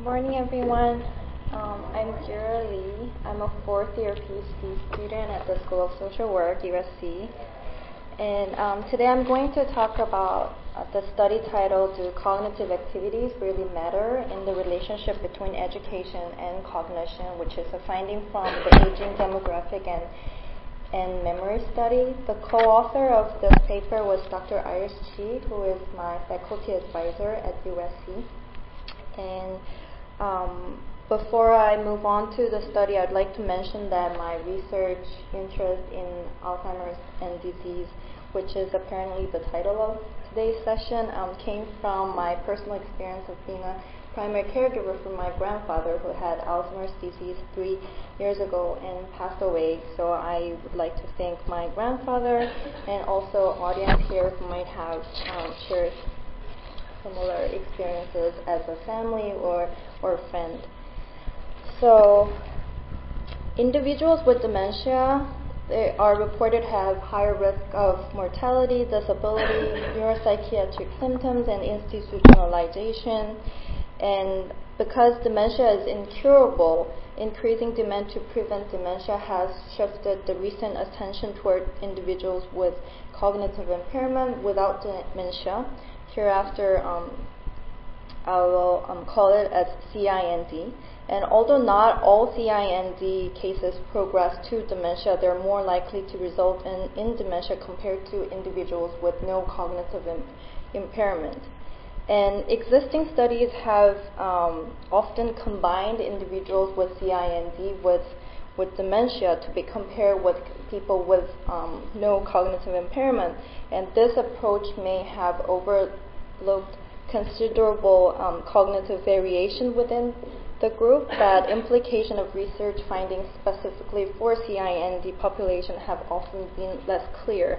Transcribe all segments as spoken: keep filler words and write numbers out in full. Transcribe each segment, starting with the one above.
Morning, everyone. Um, I'm Kira Lee. I'm a fourth year PhD student at the School of Social Work, U S C. And um, today I'm going to talk about uh, the study titled Do Cognitive Activities Really Matter in the Relationship Between Education and Cognition, which is a finding from the Aging Demographic and, and Memory Study. The co-author of this paper was Doctor Iris Chi, who is my faculty advisor at U S C. And um, before I move on to the study, I'd like to mention that my research interest in Alzheimer's and disease, which is apparently the title of today's session, um, came from my personal experience of being a primary caregiver for my grandfather who had Alzheimer's disease three years ago and passed away. So I would like to thank my grandfather and also audience here who might have um, shared similar experiences as a family or or friend. So individuals with dementia, they are reported to have higher risk of mortality, disability, neuropsychiatric symptoms, and institutionalization. And because dementia is incurable, increasing demand to prevent dementia has shifted the recent attention toward individuals with cognitive impairment without dementia. Hereafter, um, I will um, call it as C I N D. And although not all C I N D cases progress to dementia, they're more likely to result in, in dementia compared to individuals with no cognitive im- impairment. And existing studies have um, often combined individuals with C I N D with with dementia to be compared with people with um, no cognitive impairment. And this approach may have overlooked considerable um, cognitive variation within the group, but implication of research findings specifically for C I N D population have often been less clear.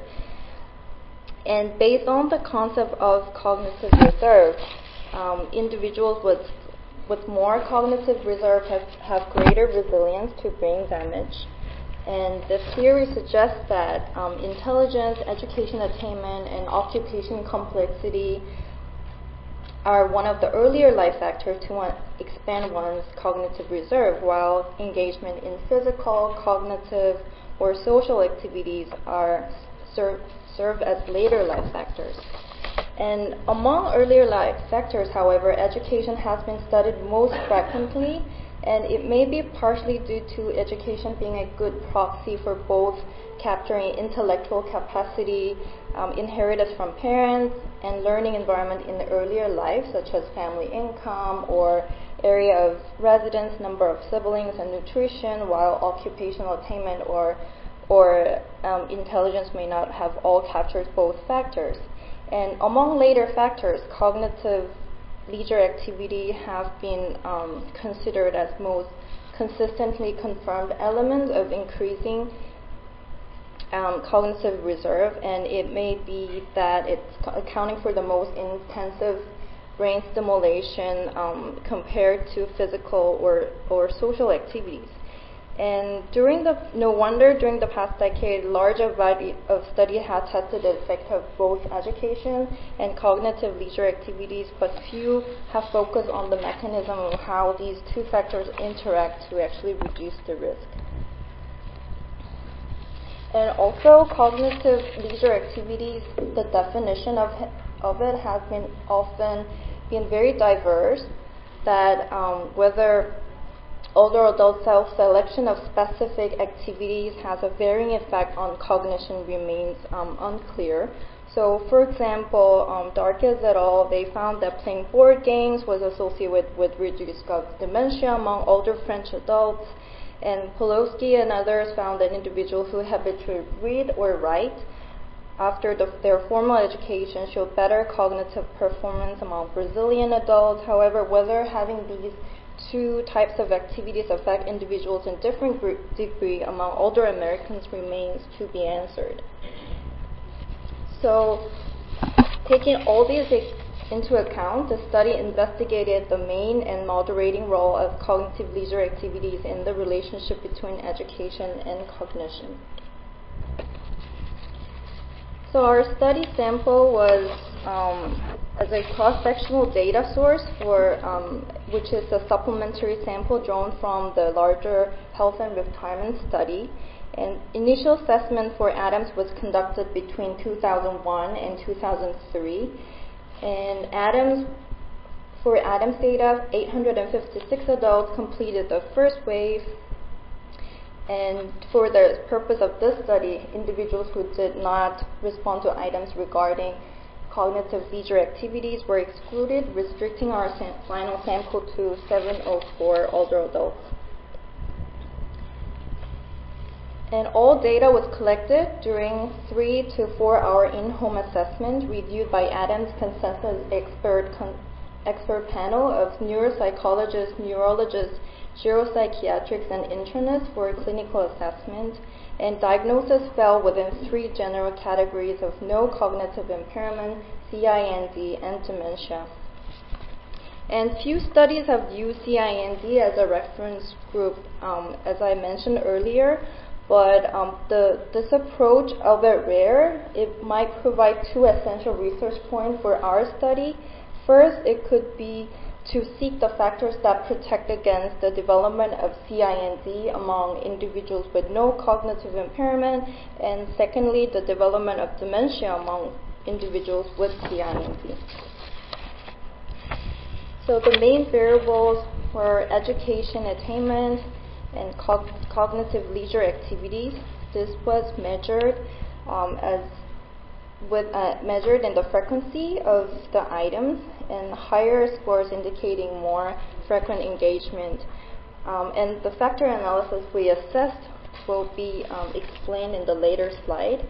And based on the concept of cognitive reserve, um, individuals with with more cognitive reserve have, have greater resilience to brain damage. And the theory suggests that um, intelligence, education attainment, and occupation complexity are one of the earlier life factors to want, expand one's cognitive reserve, while engagement in physical, cognitive, or social activities are serve, serve as later life factors. And among earlier life factors, however, education has been studied most frequently, and it may be partially due to education being a good proxy for both capturing intellectual capacity um, inherited from parents and learning environment in the earlier life, such as family income or area of residence, number of siblings, and nutrition, while occupational attainment or or um, intelligence may not have all captured both factors. And among later factors, cognitive leisure activity have been um, considered as most consistently confirmed elements of increasing um, cognitive reserve, and it may be that it's accounting for the most intensive brain stimulation um, compared to physical or, or social activities. And during the, no wonder during the past decade, large body of study has tested the effect of both education and cognitive leisure activities, but few have focused on the mechanism of how these two factors interact to actually reduce the risk. And also, cognitive leisure activities, the definition of of it has been often been very diverse. That um, whether older adult self-selection of specific activities has a varying effect on cognition remains um, unclear. So, for example, um, Darkes et al., they found that playing board games was associated with, with reduced dementia among older French adults, and Pulowski and others found that individuals who habitually read or write after the, their formal education showed better cognitive performance among Brazilian adults. However, whether having these two types of activities affect individuals in different group, degree among older Americans remains to be answered. So, taking all these ex- into account, the study investigated the main and moderating role of cognitive leisure activities in the relationship between education and cognition. So our study sample was um, as a cross-sectional data source for, um, which is a supplementary sample drawn from the larger health and retirement study. And initial assessment for ADAMS was conducted between two thousand one and two thousand three. And ADAMS, for ADAMS data, eight hundred fifty-six adults completed the first wave. And for the purpose of this study, individuals who did not respond to items regarding cognitive leisure activities were excluded, restricting our sam- final sample to seven hundred four older adults. And all data was collected during three to four hour in-home assessment reviewed by ADAMS consensus expert con- expert panel of neuropsychologists, neurologists, geropsychiatrics, and internists for clinical assessment. And diagnosis fell within three general categories of no cognitive impairment, C I N D, and dementia. And few studies have used C I N D as a reference group, um, as I mentioned earlier. But um, the, this approach, albeit rare, it might provide two essential research points for our study. First, it could be to seek the factors that protect against the development of C I N D among individuals with no cognitive impairment, and secondly, the development of dementia among individuals with C I N D. So the main variables were education attainment and cog- cognitive leisure activities. This was measured um, as with uh, measured in the frequency of the items, and higher scores indicating more frequent engagement. Um, and the factor analysis we assessed will be um, explained in the later slide.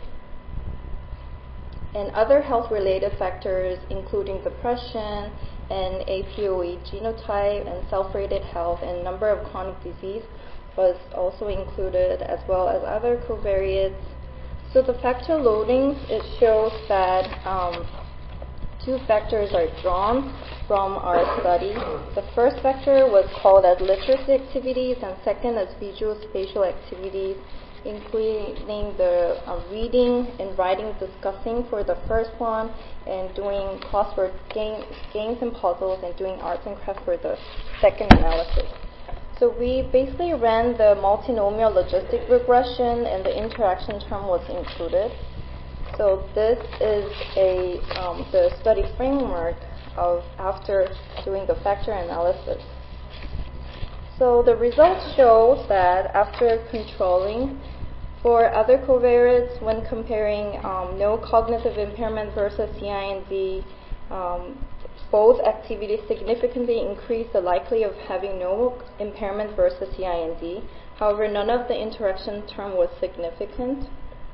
And other health-related factors, including depression and A P O E genotype and self-rated health and number of chronic disease, was also included, as well as other covariates. So the factor loadings, it shows that um, two factors are drawn from our study. The first factor was called as literacy activities, and second as visual spatial activities, including the uh, reading and writing, discussing for the first one, and doing crossword game, games and puzzles, and doing arts and crafts for the second analysis. So we basically ran the multinomial logistic regression, and the interaction term was included. So this is a um, the study framework of after doing the factor analysis. So the results show that after controlling for other covariates, when comparing um, no cognitive impairment versus C I N D, um, both activities significantly increase the likelihood of having no impairment versus C I N D. However, none of the interaction term was significant.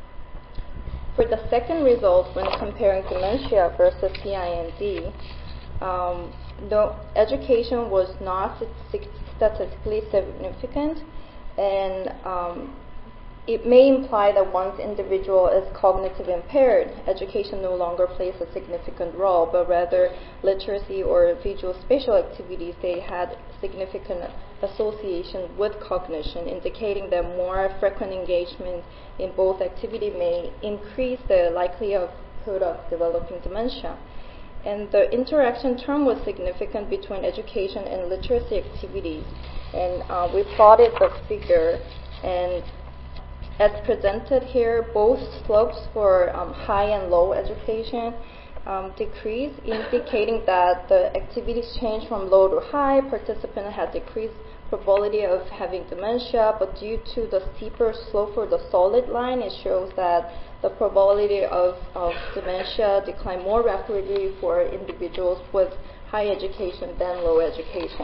For the second result, when comparing dementia versus C I N D, um, no, education was not statistically significant, and um, it may imply that once individual is cognitive impaired, education no longer plays a significant role, but rather literacy or visual spatial activities, they had significant association with cognition, indicating that more frequent engagement in both activity may increase the likelihood of developing dementia. And the interaction term was significant between education and literacy activities. And uh, we plotted the figure, and as presented here, both slopes for um, high and low education um, decrease, indicating that the activities change from low to high. Participants had decreased probability of having dementia, but due to the steeper slope for the solid line, it shows that the probability of, of dementia declined more rapidly for individuals with high education than low education.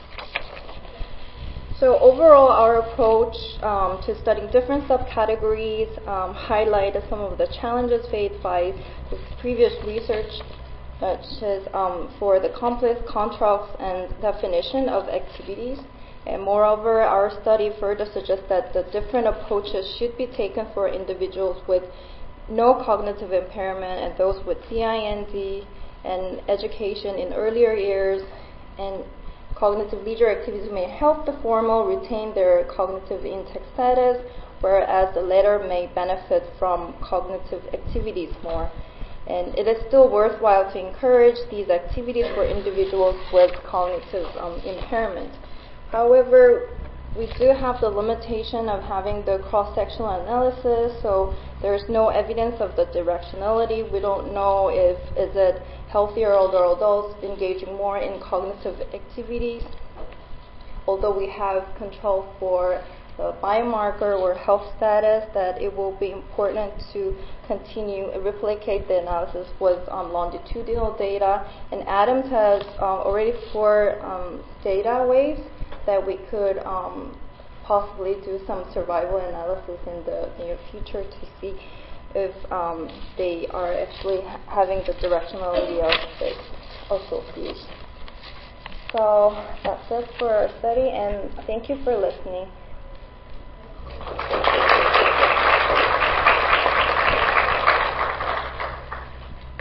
So overall, our approach um, to studying different subcategories um, highlighted some of the challenges faced by the previous research, such as um, for the complex constructs and definition of activities. And moreover, our study further suggests that the different approaches should be taken for individuals with no cognitive impairment and those with C I N D, and education in earlier years, and cognitive leisure activities may help the former retain their cognitive intact status, whereas the latter may benefit from cognitive activities more. And it is still worthwhile to encourage these activities for individuals with cognitive um, impairment. However, we do have the limitation of having the cross-sectional analysis, so there's no evidence of the directionality. We don't know if is it healthier older adults engaging more in cognitive activities. Although we have control for the biomarker or health status, that it will be important to continue and replicate the analysis with um, longitudinal data. And Adams has uh, already four um, data waves that we could um, possibly do some survival analysis in the near future to see if um, they are actually ha- having the directionality of this association. So that's it for our study, and thank you for listening.